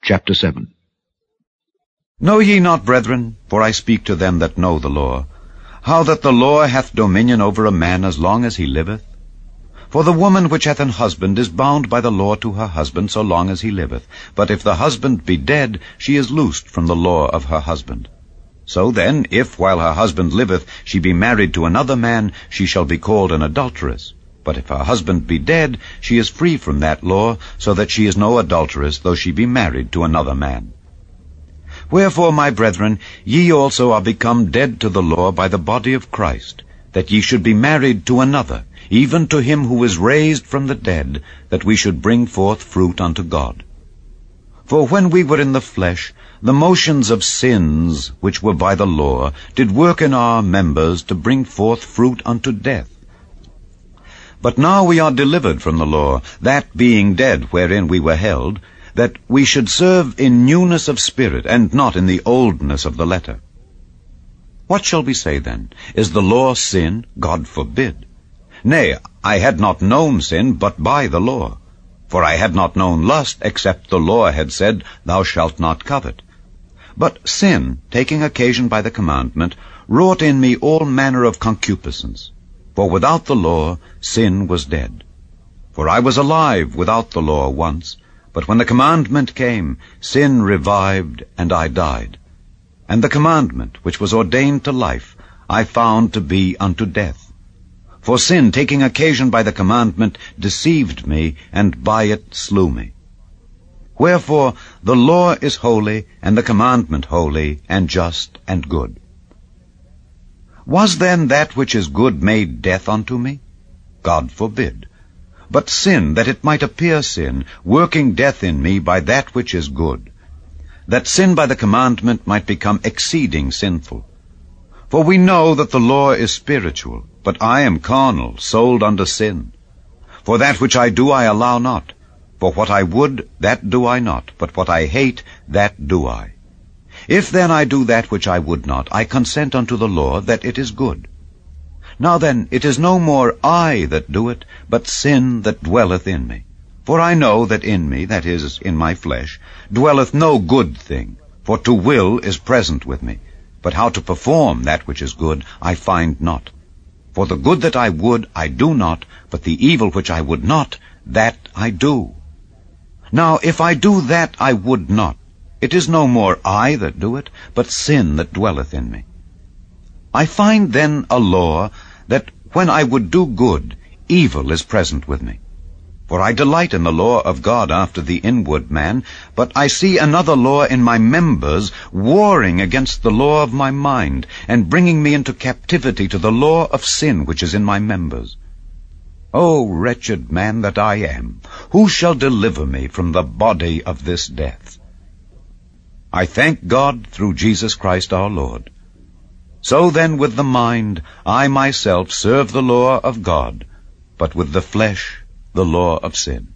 Chapter 7. Know ye not, brethren, for I speak to them that know the law, how that the law hath dominion over a man as long as he liveth? For the woman which hath an husband is bound by the law to her husband so long as he liveth. But if the husband be dead, she is loosed from the law of her husband. So then, if while her husband liveth she be married to another man, she shall be called an adulteress. But if her husband be dead, she is free from that law, so that she is no adulteress, though she be married to another man. Wherefore, my brethren, ye also are become dead to the law by the body of Christ, that ye should be married to another, even to him who is raised from the dead, that we should bring forth fruit unto God. For when we were in the flesh, the motions of sins, which were by the law, did work in our members to bring forth fruit unto death. But now we are delivered from the law, that being dead wherein we were held, that we should serve in newness of spirit, and not in the oldness of the letter. What shall we say then? Is the law sin? God forbid. Nay, I had not known sin but by the law. For I had not known lust, except the law had said, Thou shalt not covet. But sin, taking occasion by the commandment, wrought in me all manner of concupiscence. For without the law, sin was dead. For I was alive without the law once, but when the commandment came, sin revived, and I died. And the commandment, which was ordained to life, I found to be unto death. For sin, taking occasion by the commandment, deceived me, and by it slew me. Wherefore the law is holy, and the commandment holy, and just, and good. Was then that which is good made death unto me? God forbid. But sin, that it might appear sin, working death in me by that which is good, that sin by the commandment might become exceeding sinful. For we know that the law is spiritual, but I am carnal, sold under sin. For that which I do I allow not. For what I would, that do I not, but what I hate, that do I. If then I do that which I would not, I consent unto the law that it is good. Now then, it is no more I that do it, but sin that dwelleth in me. For I know that in me, that is, in my flesh, dwelleth no good thing. For to will is present with me, but how to perform that which is good I find not. For the good that I would I do not, but the evil which I would not, that I do. Now if I do that I would not, it is no more I that do it, but sin that dwelleth in me. I find then a law, that when I would do good, evil is present with me. For I delight in the law of God after the inward man, but I see another law in my members, warring against the law of my mind, and bringing me into captivity to the law of sin which is in my members. O wretched man that I am, who shall deliver me from the body of this death? I thank God through Jesus Christ our Lord. So then with the mind I myself serve the law of God, but with the flesh the law of sin.